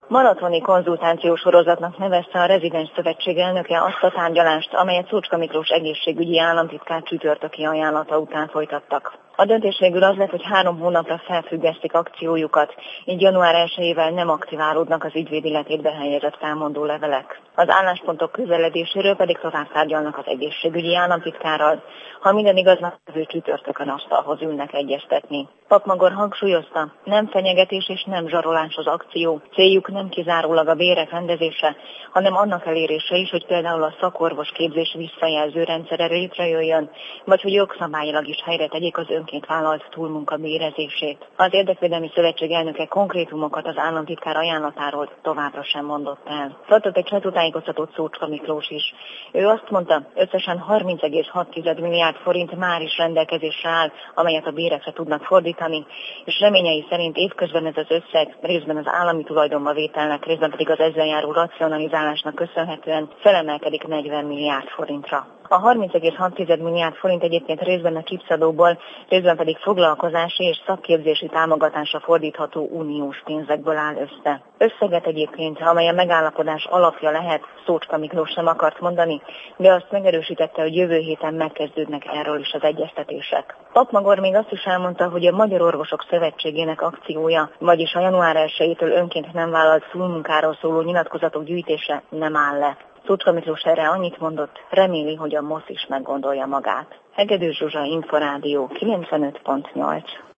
Maratoni konzultációs sorozatnak nevezte a Rezidens Szövetség elnöke azt a tárgyalást, amelyet Szócska Miklós egészségügyi államtitkár csütörtöki ajánlata után folytattak. A döntés végül az lett, hogy 3 hónapra felfüggesztik akciójukat, így január 1-ével nem aktiválódnak az ügyvéd életébe helyezett felmondó levelek. Az álláspontok közeledéséről pedig tovább tárgyalnak az egészségügyi államtitkárral, ha minden igaznak, jövő csütörtökön asztalhoz ülnek egyeztetni. Papp-Magor hangsúlyozta, nem fenyegetés és nem zsarolás az akció, céljuk nem kizárólag a bérek rendezése, hanem annak elérése is, hogy például a szakorvos képzés visszajelző rendszere létrejöjjön, vagy hogy jogszabályilag is helyre tegyék az önként vállalt túlmunka bérezését. Az Érdekvédelmi Szövetség elnöke konkrétumokat az államtitkár ajánlatáról továbbra sem mondott el. Tartott egy sajtótájékoztatót Szócska Miklós is. Ő azt mondta, összesen 30,6 milliárd forint már is rendelkezésre áll, amelyet a bérekre tudnak fordítani, és reményei szerint évközben ez az összeg részben az állami tulajdonba vételnek, részben pedig az ezzel járó racionalizálásnak köszönhetően felemelkedik 40 milliárd forintra. A 30,6 milliárd forint egyébként részben a chipsadóból, részben pedig foglalkozási és szakképzési támogatásra fordítható uniós pénzekből áll össze. Összeget egyébként, amely a megállapodás alapja lehet, Szócska Miklós sem akart mondani, de azt megerősítette, hogy jövő héten megkezdődnek erről is az egyeztetések. Papp-Magor még azt is elmondta, hogy a Magyar Orvosok Szövetségének akciója, vagyis a január 1-től önként nem vállalt túlmunkáról szóló nyilatkozatok gyűjtése nem áll le. Szócska Miklós erre annyit mondott, reméli, hogy a MOSZ is meggondolja magát. Hegedűs Zsuzsa, Inforádió 95.8.